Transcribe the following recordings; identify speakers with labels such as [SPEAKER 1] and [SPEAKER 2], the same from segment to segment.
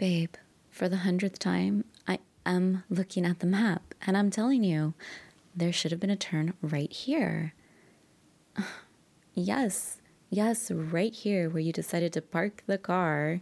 [SPEAKER 1] Babe, for the 100th time, I am looking at the map, and I'm telling you, there should have been a turn right here. Yes, right here where you decided to park the car.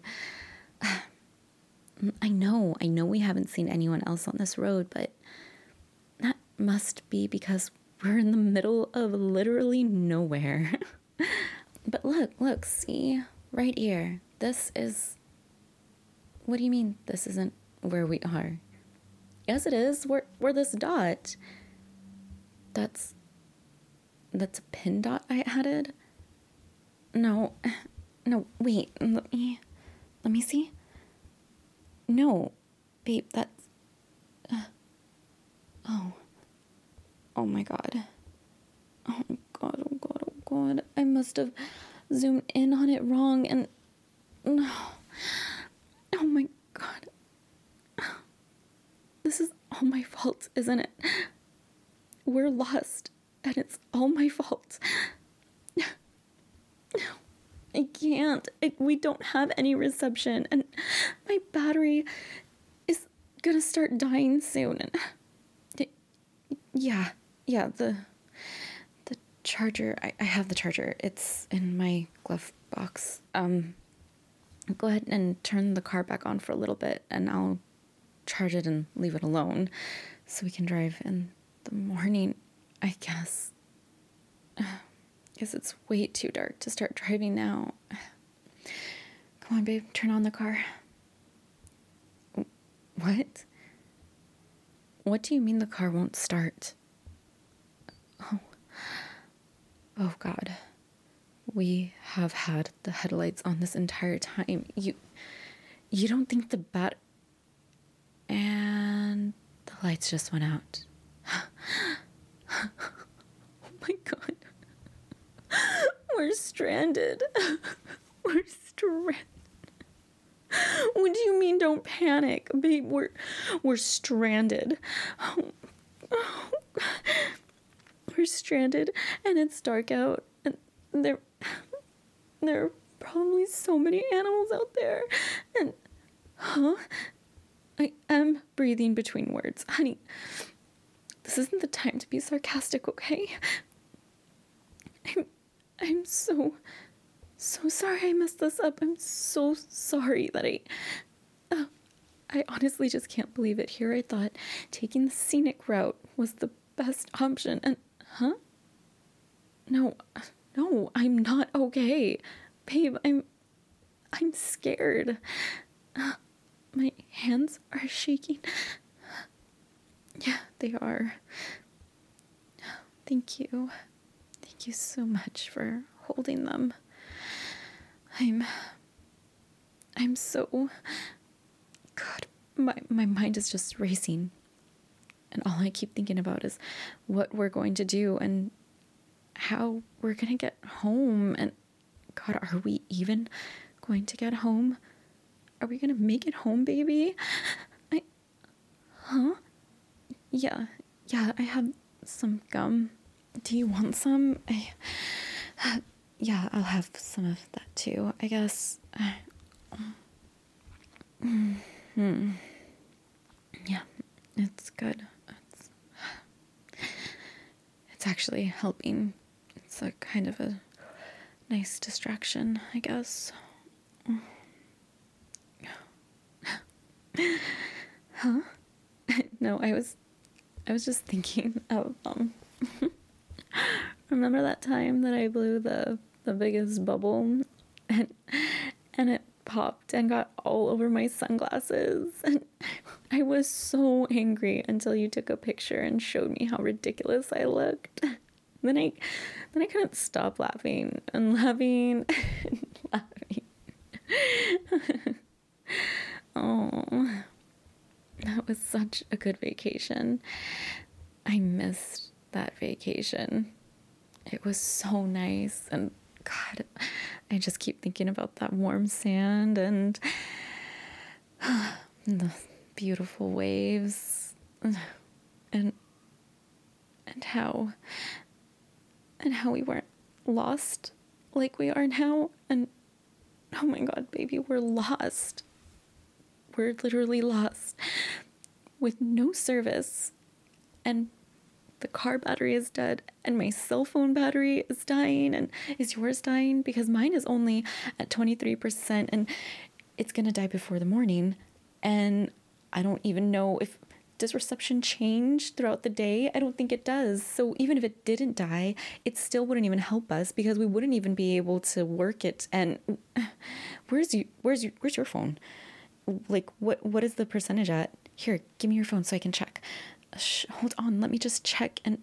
[SPEAKER 1] I know we haven't seen anyone else on this road, but that must be because we're in the middle of literally nowhere. But look, see? Right here. This is... What do you mean this isn't where we are? Yes, it is. We're this dot. That's a pin dot I added? No, wait. Let me see. No, babe, that's... Oh my God. Oh God. I must have zoomed in on it wrong and... Oh my God. This is all my fault, isn't it? We're lost, and it's all my fault. I can't. We don't have any reception, and my battery is gonna start dying soon. And yeah, the charger. I have the charger. It's in my glove box. Go ahead and turn the car back on for a little bit, and I'll charge it and leave it alone so we can drive in the morning, I guess. Guess it's way too dark to start driving now. Come on, babe, turn on the car. What? What do you mean the car won't start? Oh God. We have had the headlights on this entire time. You don't think the and the lights just went out. Oh my God. We're stranded. We're stranded. What do you mean don't panic? Babe, we're stranded. We're stranded and it's dark out and there are probably so many animals out there. And I am breathing between words. Honey, this isn't the time to be sarcastic, okay? I'm so sorry I messed this up. I'm so sorry that I honestly just can't believe it. Here I thought taking the scenic route was the best option. And, No, I'm not okay. Babe, I'm scared. My hands are shaking. Yeah, they are. Thank you. Thank you so much for holding them. I'm so... God, my mind is just racing. And all I keep thinking about is what we're going to do and how we're going to get home. And God, are we even going to get home? Are we going to make it home, baby? Yeah, I have some gum. Do you want some? Yeah, I'll have some of that too, I guess. Yeah, it's good. It's actually helping. It's a kind of a nice distraction, I guess. Huh? No, I was just thinking of remember that time that I blew the biggest bubble and it popped and got all over my sunglasses, and I was so angry until you took a picture and showed me how ridiculous I looked. Then I couldn't stop laughing and laughing and laughing. Oh, that was such a good vacation. I missed that vacation. It was so nice, and God, I just keep thinking about that warm sand and the beautiful waves and how we weren't lost like we are now. And oh my God, baby, we're lost. we're literally lost with no service, and the car battery is dead, and my cell phone battery is dying. And is yours dying? Because mine is only at 23%, and it's gonna die before the morning. And I don't even know if, does reception change throughout the day? I don't think it does. So even if it didn't die, it still wouldn't even help us, because we wouldn't even be able to work it. And where's your phone? Like, what is the percentage at? Here, give me your phone so I can check. Hold on, let me just check. And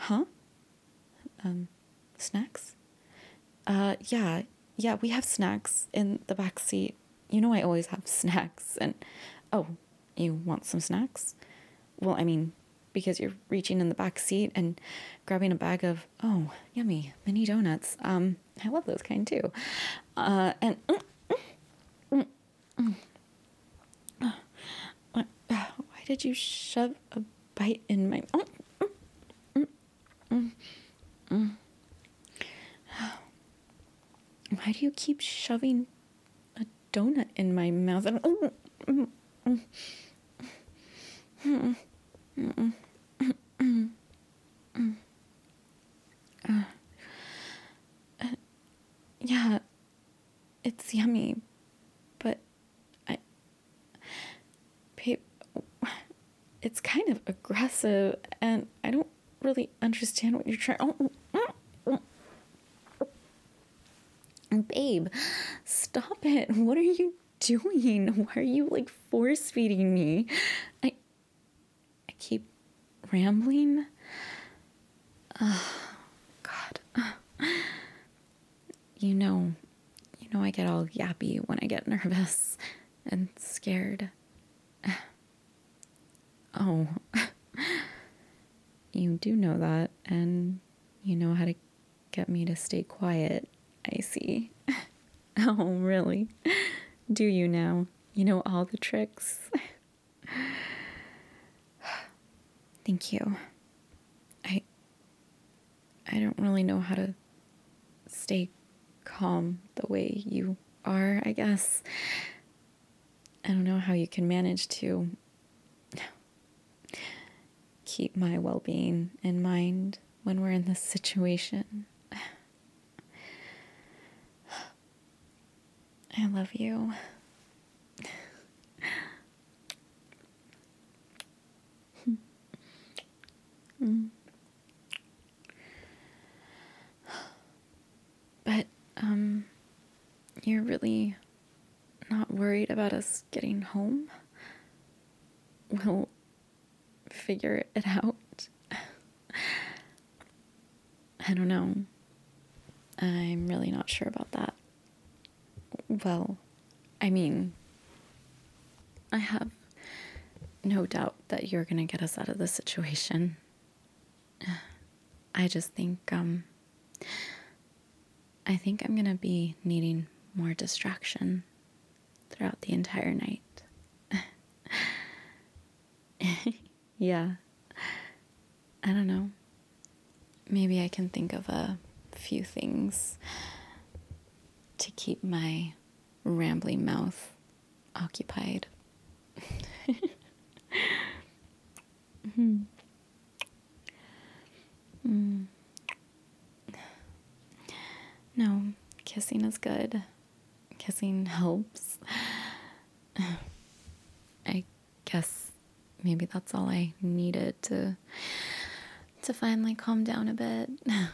[SPEAKER 1] snacks? Yeah, we have snacks in the back seat. You know I always have snacks. And oh, you want some snacks? Well, I mean, because you're reaching in the back seat and grabbing a bag of, oh, yummy, mini donuts. I love those kind too. And why did you shove a bite in my... Why do you keep shoving a donut in my mouth? Yeah, it's yummy, but babe, it's kind of aggressive, and I don't really understand what you're trying. Babe, stop it. What are you doing? Why are you like force feeding me? I keep rambling. God. You know I get all yappy when I get nervous and scared. Oh. You do know that, and you know how to get me to stay quiet. I see. Oh, really? Do you now? You know all the tricks? Thank you. I don't really know how to stay calm the way you are, I guess. I don't know how you can manage to keep my well-being in mind when we're in this situation. I love you. But, you're really not worried about us getting home? We'll figure it out. I don't know. I'm really not sure about that. Well, I mean, I have no doubt that you're gonna get us out of this situation. I just think, I think I'm gonna be needing more distraction throughout the entire night. Yeah. I don't know. Maybe I can think of a few things to keep my rambling mouth occupied. No, kissing is good. Kissing helps. I guess maybe that's all I needed to finally calm down a bit.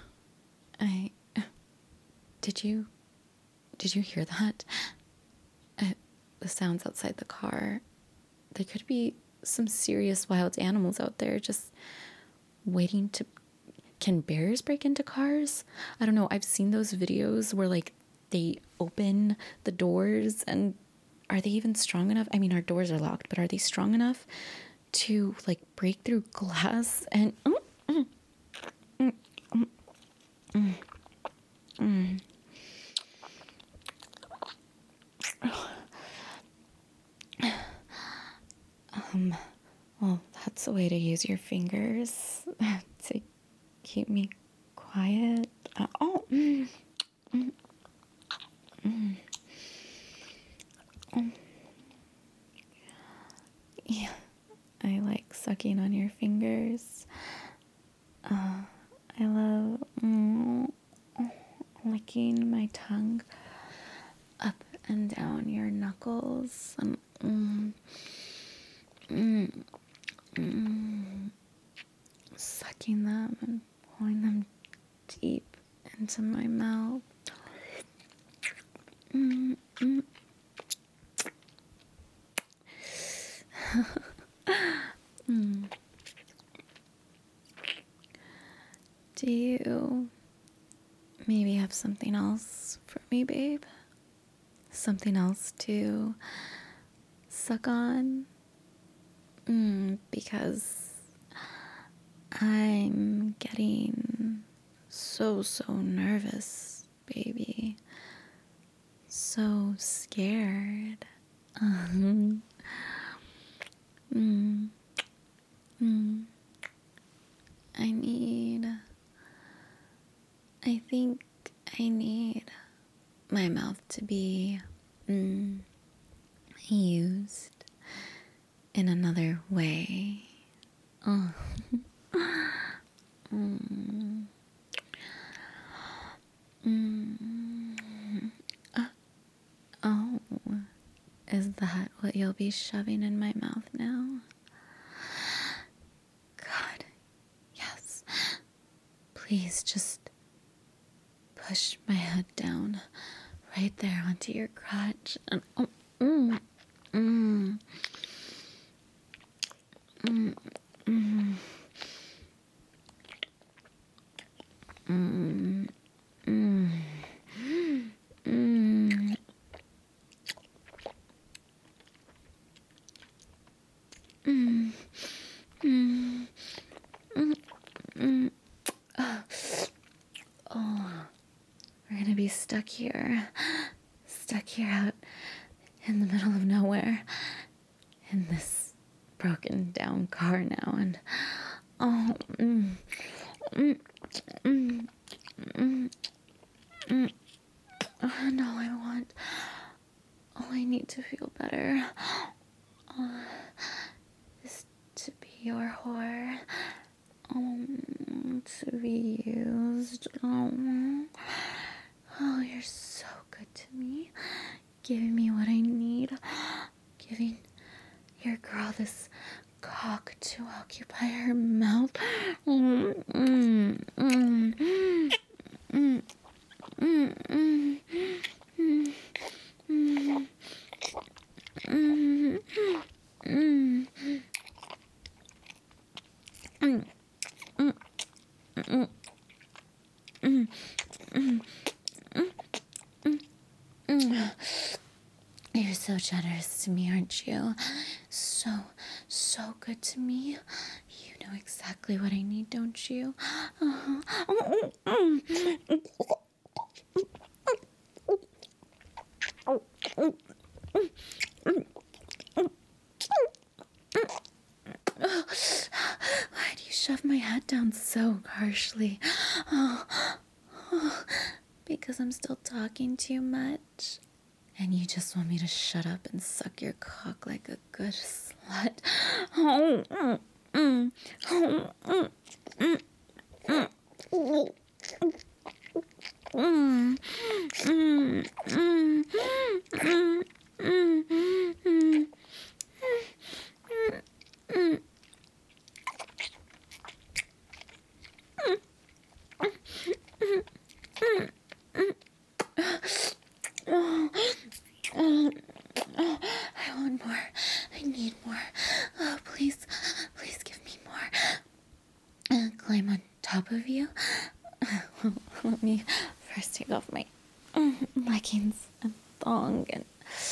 [SPEAKER 1] Did you hear that? The sounds outside the car. There could be some serious wild animals out there just waiting to... Can bears break into cars? I don't know. I've seen those videos where like they open the doors, and are they even strong enough? I mean, our doors are locked, but are they strong enough to like break through glass? And well, that's a way to use your fingers to keep me quiet. Yeah, I like sucking on your fingers. I love licking my tongue up and down your knuckles and sucking them and pulling them deep into my mouth. Do you maybe have something else for me, babe? Something else to suck on? Because I'm getting so nervous, baby. So scared. I think I need my mouth to be used in another way. Oh. Oh, is that what you'll be shoving in my mouth now? God, yes. Please just push my head down right there onto your crotch and we're gonna be stuck here out in the middle of nowhere in this broken down car now, and no, I need to feel better. Is to be your whore, to be used. Oh, you're so good to me, giving me what I need, giving your girl this cock to occupy her mouth. You're so generous to me, aren't you? So good to me. You know exactly what I need, don't you? Why do you shove my head down so harshly? Because I'm still talking too much. And you just want me to shut up and suck your cock like a good slut. I want more. I need more. Oh, please give me more. Climb on top of you. Let me first take off my leggings and thong and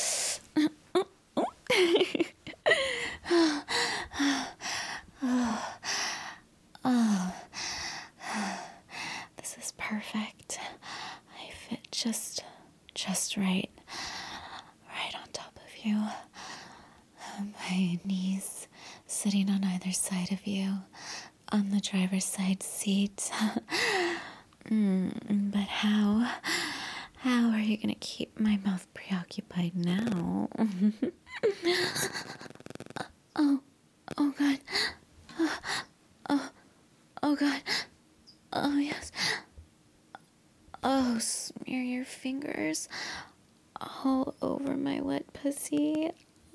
[SPEAKER 1] this is perfect. I fit just right on top of you. My knees sitting on either side of you on the driver's side seat. But how are you gonna keep my mouth preoccupied now? Oh, wet pussy.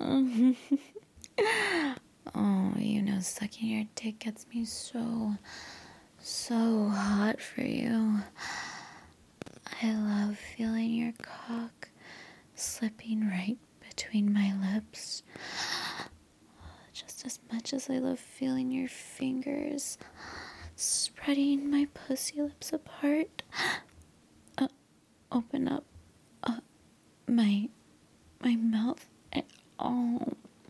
[SPEAKER 1] Oh, sucking your dick gets me so hot for you. I love feeling your cock slipping right between my lips. Just as much as I love feeling your fingers spreading my pussy lips apart. Open up my mouth. Oh.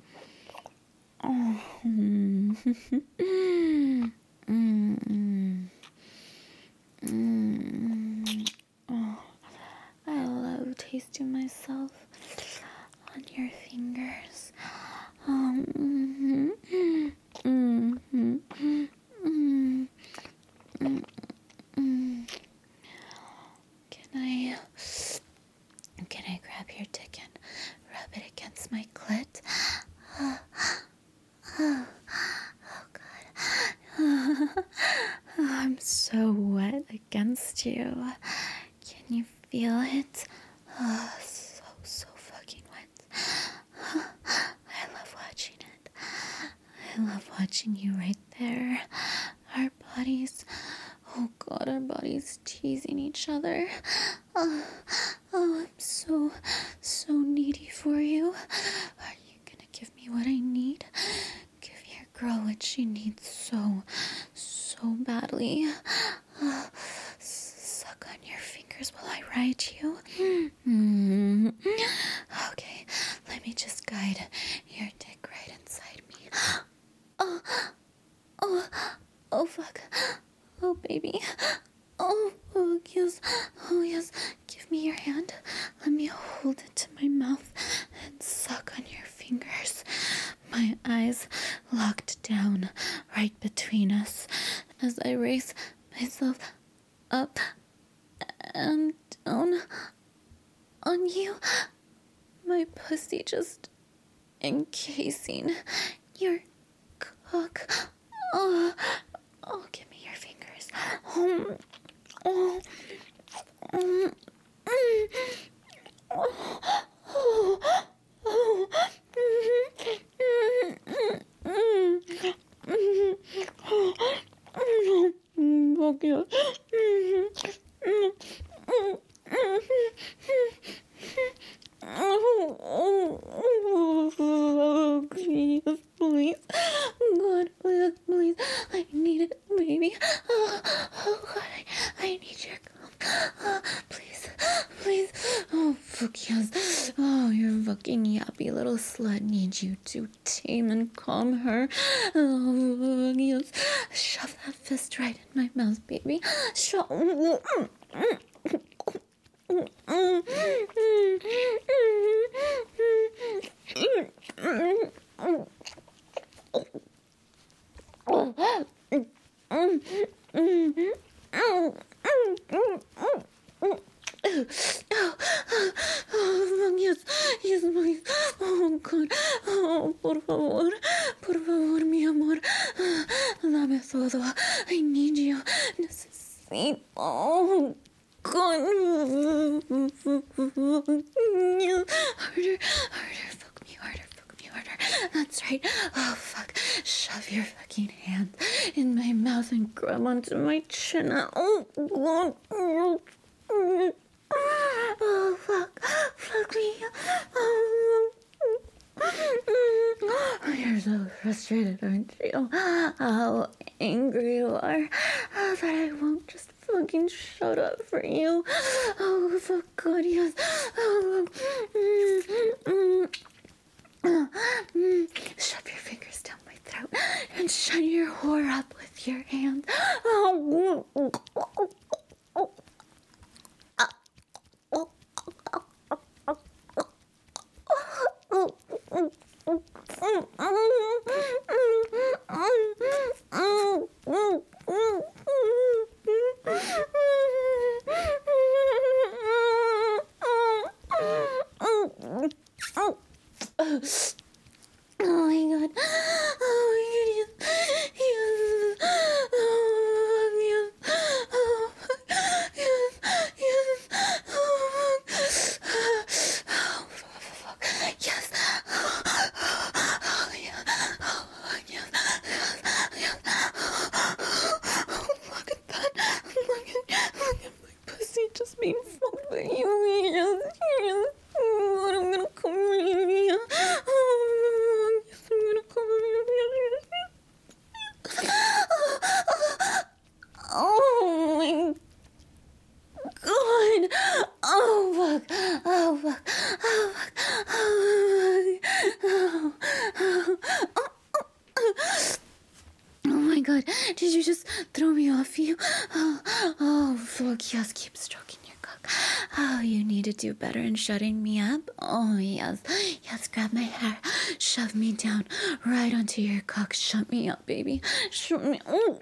[SPEAKER 1] Oh, I love tasting myself on your fingers. Can I grab your dick and rub it against my clit? Oh God. I'm so wet against you. Can you feel it? So fucking wet. I love watching it. I love watching you right there. Our bodies teasing each other. Oh, I'm so needy for you. Are you gonna give me what I need? Give your girl what she needs so badly. Suck on your fingers while I ride you. Okay, let me just guide your dick right inside me. Oh fuck. Oh baby. Oh yes. Oh yes. Give me your hand. Let me hold it to my mouth and suck on your fingers. My eyes locked down right between us as I raise myself up and down on you. My pussy just encasing your cock. Oh, give me your fingers. Fuck you. Please. God, please. I need it, baby. Oh God, I need your cum. Please. Oh, fuck yes. Oh, your fucking yappy little slut needs you to tame and calm her. Oh, fuck yes. Shove that fist right in my mouth, baby. Shove. Yes, please. Oh, God. Oh, por favor, mi amor. Dame todo. I need you. Necesito. Oh, God. Harder. Fuck me harder. That's right. Oh, fuck. Shove your fucking hand in my mouth and grab onto my chin. Oh, God. Oh, fuck me. You're so frustrated, aren't you? How angry you are that I won't just fucking shut up for you. Oh, fuck God, yes. Shove your fingers down my throat and shut your whore up with your hand. Oh my God. Oh my God. Yes. Oh, yes. Oh, yes. Oh, fuck. Did you just throw me off you? Oh, fuck, yes, keep stroking your cock. Oh, you need to do better in shutting me up. Oh, yes. Yes, grab my hair. Shove me down right onto your cock. Shut me up, baby. Shut me.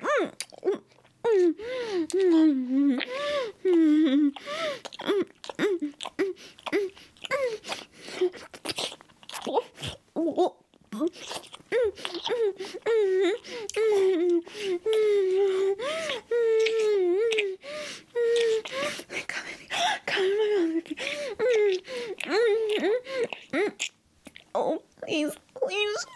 [SPEAKER 1] Oh, please, please.